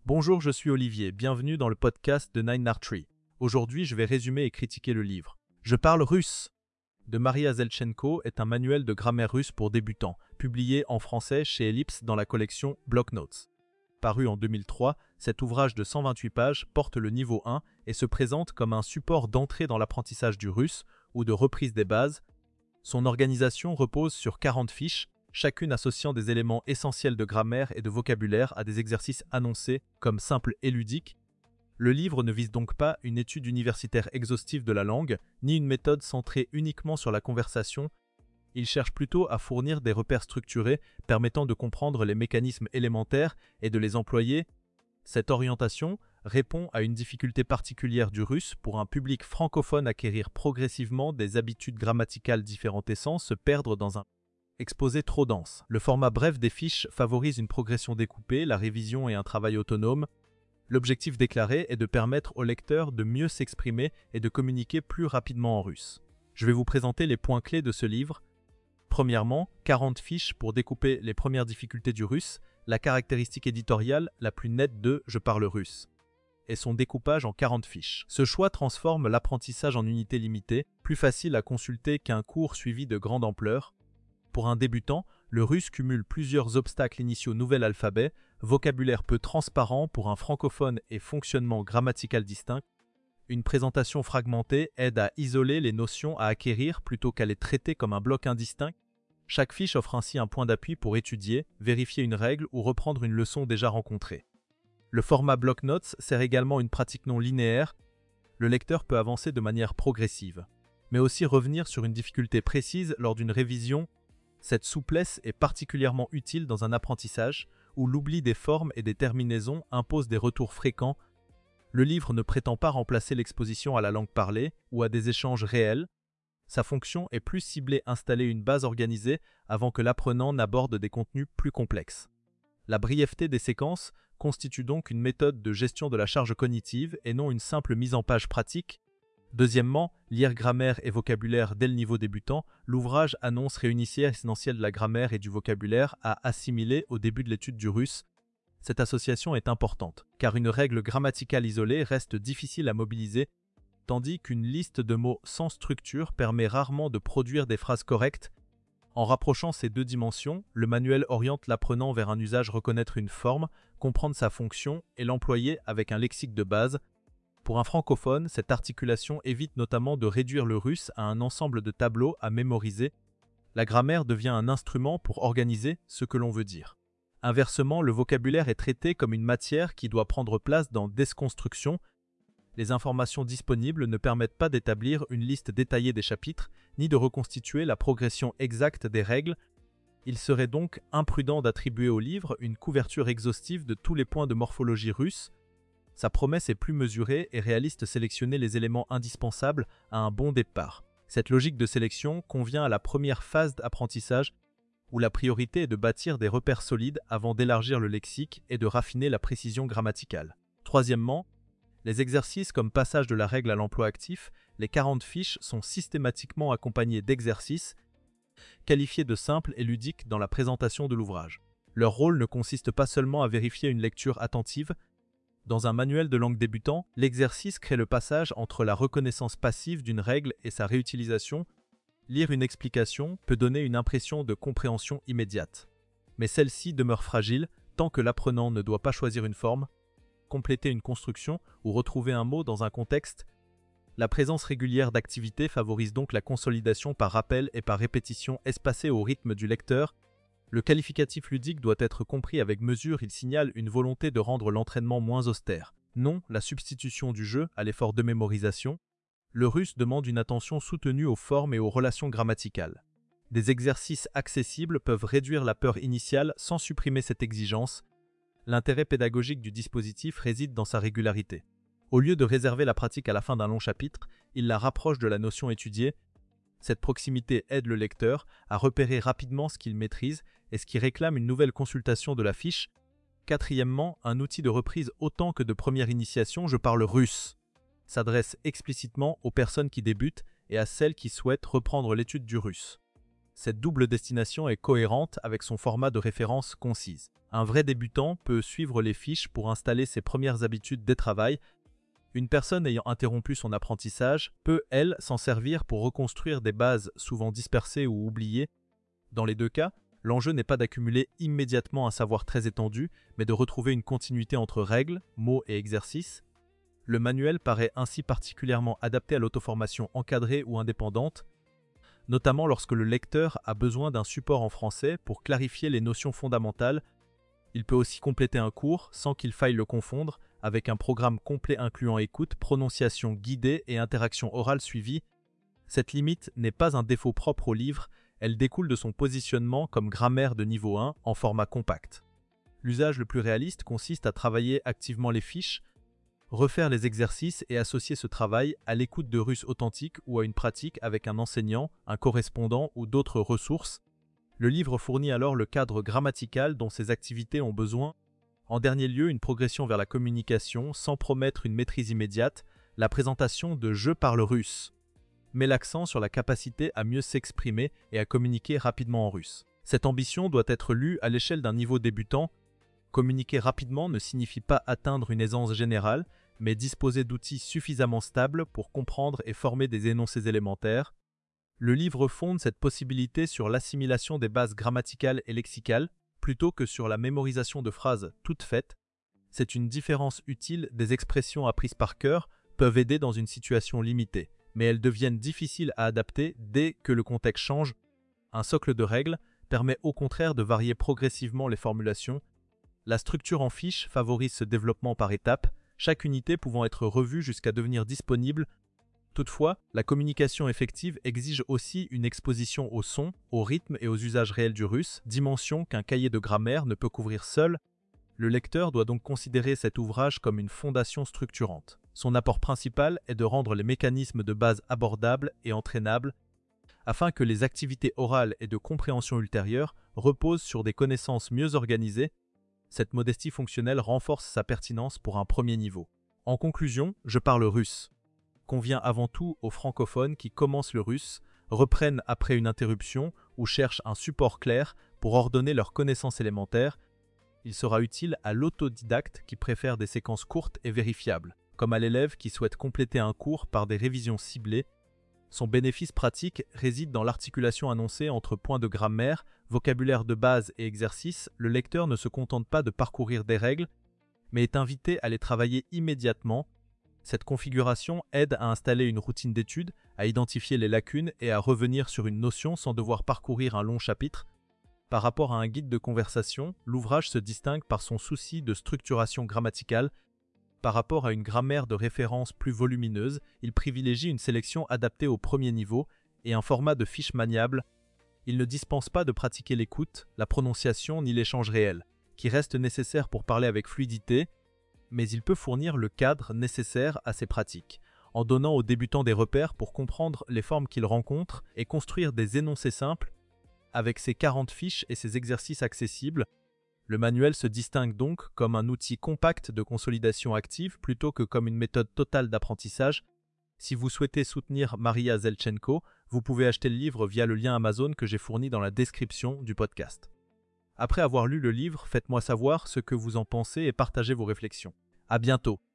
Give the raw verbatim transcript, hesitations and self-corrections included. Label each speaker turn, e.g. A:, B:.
A: Bonjour, je suis Olivier, bienvenue dans le podcast de Nine Art Tree. Aujourd'hui, je vais résumer et critiquer le livre « Je parle russe » de Maria Zelchenko est un manuel de grammaire russe pour débutants, publié en français chez Ellipse dans la collection Block Notes. Paru en deux mille trois, cet ouvrage de cent vingt-huit pages porte le niveau un et se présente comme un support d'entrée dans l'apprentissage du russe ou de reprise des bases. Son organisation repose sur quarante fiches, chacune associant des éléments essentiels de grammaire et de vocabulaire à des exercices annoncés comme simples et ludiques. Le livre ne vise donc pas une étude universitaire exhaustive de la langue, ni une méthode centrée uniquement sur la conversation. Il cherche plutôt à fournir des repères structurés permettant de comprendre les mécanismes élémentaires et de les employer. Cette orientation répond à une difficulté particulière du russe pour un public francophone acquérir progressivement des habitudes grammaticales différentes et sans se perdre dans un exposé trop dense. Le format bref des fiches favorise une progression découpée, la révision et un travail autonome. L'objectif déclaré est de permettre au lecteur de mieux s'exprimer et de communiquer plus rapidement en russe. Je vais vous présenter les points clés de ce livre. Premièrement, quarante fiches pour découper les premières difficultés du russe, la caractéristique éditoriale la plus nette de « Je parle russe » et son découpage en quarante fiches. Ce choix transforme l'apprentissage en unités limitées, plus facile à consulter qu'un cours suivi de grande ampleur. Pour un débutant, le russe cumule plusieurs obstacles initiaux nouvel alphabet, vocabulaire peu transparent pour un francophone et fonctionnement grammatical distinct. Une présentation fragmentée aide à isoler les notions à acquérir plutôt qu'à les traiter comme un bloc indistinct. Chaque fiche offre ainsi un point d'appui pour étudier, vérifier une règle ou reprendre une leçon déjà rencontrée. Le format Block Notes sert également une pratique non linéaire. Le lecteur peut avancer de manière progressive, mais aussi revenir sur une difficulté précise lors d'une révision. Cette souplesse est particulièrement utile dans un apprentissage où l'oubli des formes et des terminaisons impose des retours fréquents. Le livre ne prétend pas remplacer l'exposition à la langue parlée ou à des échanges réels. Sa fonction est plus ciblée à installer une base organisée avant que l'apprenant n'aborde des contenus plus complexes. La brièveté des séquences constitue donc une méthode de gestion de la charge cognitive et non une simple mise en page pratique. Deuxièmement, lire grammaire et vocabulaire dès le niveau débutant, l'ouvrage annonce réunissir essentiel de la grammaire et du vocabulaire à assimiler au début de l'étude du russe. Cette association est importante, car une règle grammaticale isolée reste difficile à mobiliser, tandis qu'une liste de mots sans structure permet rarement de produire des phrases correctes. En rapprochant ces deux dimensions, le manuel oriente l'apprenant vers un usage reconnaître une forme, comprendre sa fonction et l'employer avec un lexique de base. Pour un francophone, cette articulation évite notamment de réduire le russe à un ensemble de tableaux à mémoriser. La grammaire devient un instrument pour organiser ce que l'on veut dire. Inversement, le vocabulaire est traité comme une matière qui doit prendre place dans Desconstruction. Les informations disponibles ne permettent pas d'établir une liste détaillée des chapitres, ni de reconstituer la progression exacte des règles. Il serait donc imprudent d'attribuer au livre une couverture exhaustive de tous les points de morphologie russe. Sa promesse est plus mesurée et réaliste, sélectionner les éléments indispensables à un bon départ. Cette logique de sélection convient à la première phase d'apprentissage où la priorité est de bâtir des repères solides avant d'élargir le lexique et de raffiner la précision grammaticale. Troisièmement, les exercices comme passage de la règle à l'emploi actif, les quarante fiches sont systématiquement accompagnés d'exercices qualifiés de simples et ludiques dans la présentation de l'ouvrage. Leur rôle ne consiste pas seulement à vérifier une lecture attentive. Dans un manuel de langue débutant, l'exercice crée le passage entre la reconnaissance passive d'une règle et sa réutilisation. Lire une explication peut donner une impression de compréhension immédiate, mais celle-ci demeure fragile tant que l'apprenant ne doit pas choisir une forme, compléter une construction ou retrouver un mot dans un contexte. La présence régulière d'activités favorise donc la consolidation par rappel et par répétition espacée au rythme du lecteur. Le qualificatif ludique doit être compris avec mesure, il signale une volonté de rendre l'entraînement moins austère, non la substitution du jeu à l'effort de mémorisation. Le russe demande une attention soutenue aux formes et aux relations grammaticales. Des exercices accessibles peuvent réduire la peur initiale sans supprimer cette exigence. L'intérêt pédagogique du dispositif réside dans sa régularité. Au lieu de réserver la pratique à la fin d'un long chapitre, il la rapproche de la notion étudiée. Cette proximité aide le lecteur à repérer rapidement ce qu'il maîtrise et ce qui réclame une nouvelle consultation de la fiche. Quatrièmement, un outil de reprise autant que de première initiation, je parle russe, s'adresse explicitement aux personnes qui débutent et à celles qui souhaitent reprendre l'étude du russe. Cette double destination est cohérente avec son format de référence concise. Un vrai débutant peut suivre les fiches pour installer ses premières habitudes de travail. Une personne ayant interrompu son apprentissage peut, elle, s'en servir pour reconstruire des bases souvent dispersées ou oubliées. Dans les deux cas, l'enjeu n'est pas d'accumuler immédiatement un savoir très étendu, mais de retrouver une continuité entre règles, mots et exercices. Le manuel paraît ainsi particulièrement adapté à l'auto-formation encadrée ou indépendante, notamment lorsque le lecteur a besoin d'un support en français pour clarifier les notions fondamentales. Il peut aussi compléter un cours sans qu'il faille le confondre avec un programme complet incluant écoute, prononciation guidée et interaction orale suivie. Cette limite n'est pas un défaut propre au livre, elle découle de son positionnement comme grammaire de niveau un en format compact. L'usage le plus réaliste consiste à travailler activement les fiches, refaire les exercices et associer ce travail à l'écoute de russe authentique ou à une pratique avec un enseignant, un correspondant ou d'autres ressources. Le livre fournit alors le cadre grammatical dont ces activités ont besoin. En dernier lieu, une progression vers la communication sans promettre une maîtrise immédiate, la présentation de « Je parle russe » met l'accent sur la capacité à mieux s'exprimer et à communiquer rapidement en russe. Cette ambition doit être lue à l'échelle d'un niveau débutant. Communiquer rapidement ne signifie pas atteindre une aisance générale, mais disposer d'outils suffisamment stables pour comprendre et former des énoncés élémentaires. Le livre fonde cette possibilité sur l'assimilation des bases grammaticales et lexicales, plutôt que sur la mémorisation de phrases toutes faites. C'est une différence utile. Des expressions apprises par cœur peuvent aider dans une situation limitée, mais elles deviennent difficiles à adapter dès que le contexte change. Un socle de règles permet au contraire de varier progressivement les formulations. La structure en fiche favorise ce développement par étapes, chaque unité pouvant être revue jusqu'à devenir disponible. Toutefois, la communication effective exige aussi une exposition au son, au rythme et aux usages réels du russe, dimension qu'un cahier de grammaire ne peut couvrir seul. Le lecteur doit donc considérer cet ouvrage comme une fondation structurante. Son apport principal est de rendre les mécanismes de base abordables et entraînables, afin que les activités orales et de compréhension ultérieure reposent sur des connaissances mieux organisées. Cette modestie fonctionnelle renforce sa pertinence pour un premier niveau. En conclusion, Je parle russe convient avant tout aux francophones qui commencent le russe, reprennent après une interruption ou cherchent un support clair pour ordonner leurs connaissances élémentaires. Il sera utile à l'autodidacte qui préfère des séquences courtes et vérifiables, comme à l'élève qui souhaite compléter un cours par des révisions ciblées. Son bénéfice pratique réside dans l'articulation annoncée entre points de grammaire, vocabulaire de base et exercices. Le lecteur ne se contente pas de parcourir des règles, mais est invité à les travailler immédiatement. Cette configuration aide à installer une routine d'étude, à identifier les lacunes et à revenir sur une notion sans devoir parcourir un long chapitre. Par rapport à un guide de conversation, l'ouvrage se distingue par son souci de structuration grammaticale. Par rapport à une grammaire de référence plus volumineuse, il privilégie une sélection adaptée au premier niveau et un format de fiche maniable. Il ne dispense pas de pratiquer l'écoute, la prononciation ni l'échange réel, qui restent nécessaires pour parler avec fluidité, mais il peut fournir le cadre nécessaire à ces pratiques, en donnant aux débutants des repères pour comprendre les formes qu'ils rencontrent et construire des énoncés simples. Avec ses quarante fiches et ses exercices accessibles, le manuel se distingue donc comme un outil compact de consolidation active plutôt que comme une méthode totale d'apprentissage. Si vous souhaitez soutenir Maria Zelchenko, vous pouvez acheter le livre via le lien Amazon que j'ai fourni dans la description du podcast. Après avoir lu le livre, faites-moi savoir ce que vous en pensez et partagez vos réflexions. À bientôt!